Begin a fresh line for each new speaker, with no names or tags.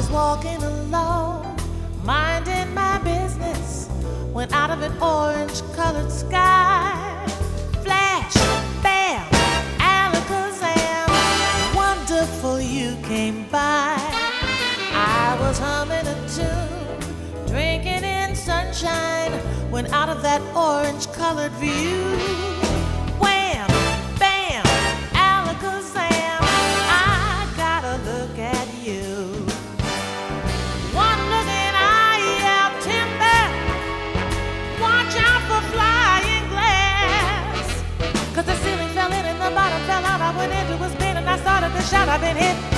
was walking alone, minding my business, when out of an orange-colored sky, flash, bam, alakazam, wonderful you came by. I was humming a tune, drinking in sunshine, when out of that orange-colored view, wham, bam, alakazam, I gotta look at you. One look and I yell timber, watch out for flying glass, 'cause the ceiling fell in and the bottom fell out. I went into a spin and I started to shout, I've been hit.